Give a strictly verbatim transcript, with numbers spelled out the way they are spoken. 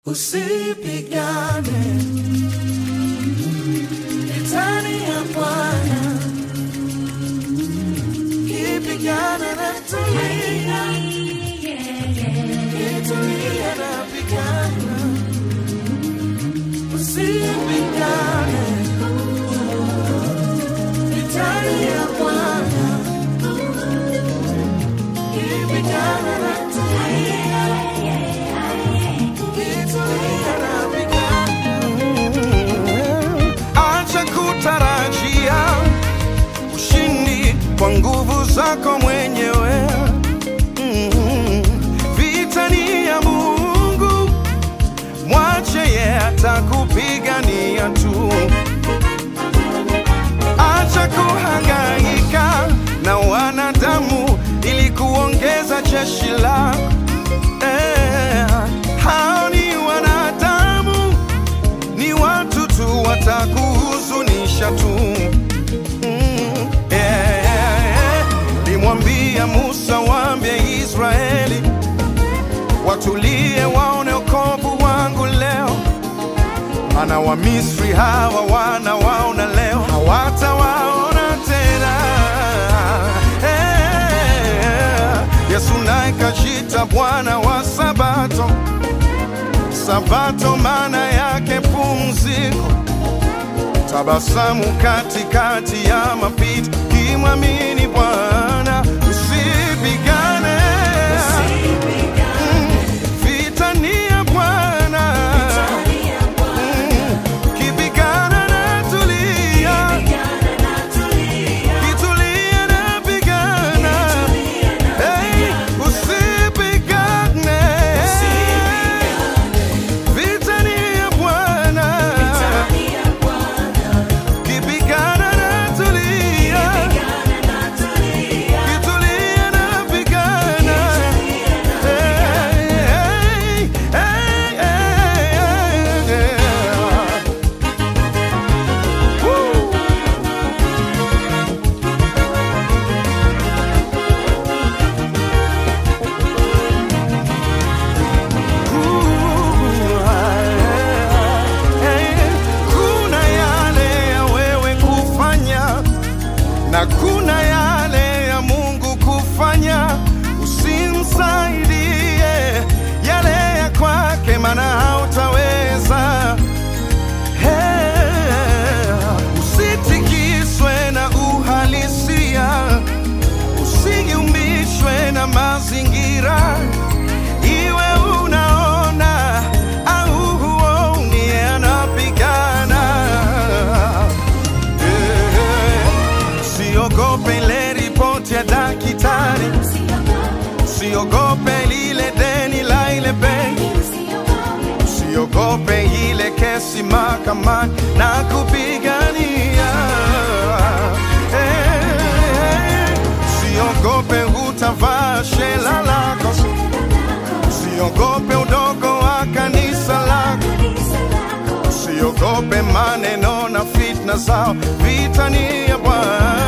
Usipigane vitani ya Bwana, kipigana na tulia, kitulia na pigana. Usipigane vitani ya Bwana, kipigana na tulia, kitulia na pigana. Acha kutarajia ushindi kwa nguvu zako mwenyewe. Mm-hmm. Vita ni ya Mungu, mwache yeye atakupigania tu. Acha kuhangaika na wanadamu ili kuongeza jeshi lako. Eh, hao ni wanadamu, ni watu tu, watakuhuzunisha tu. Mm, yeah, yeah, yeah. Limwambia Musa, waambie Israeli watulie, waone wokovu wangu leo. Maana wa Misri hawa wanawaona leo, hawatawaona tena. Hey, Yesu naye kajita Bwana wa Sabato. Sabato maana yake pumziko, tabasamu katikati ya mapito, kimwamini Bwana. Usipigane, mm, vita ni ya Bwana, mm, kipigana na tulia, kitulia na pigana. Hey, usipigane, vita ni ya Bwana, kipigana na tulia, kitulia na pigana. Hey, hey, hey, hey, hey. Woo. Kuna yale ya wewe kufanya na kuna yale ya Mungu kufanya. Usimsaidie yale ya kwake, maana hautaweza. Hey, usitikiswe na uhalisia, usigiumbishwe na mazingira. Iwe unaona au huoni, anapigana. Eh, usiogope ile ripoti ya daktari, usiogope lile deni la ile benki, usiogope ile kesi mahakamani na kupigania. Eh, usiogope utavaa shela lako, usiogope udogo wa kanisa lako, usiogope maneno na fitna zao. Vita ni ya Bwana.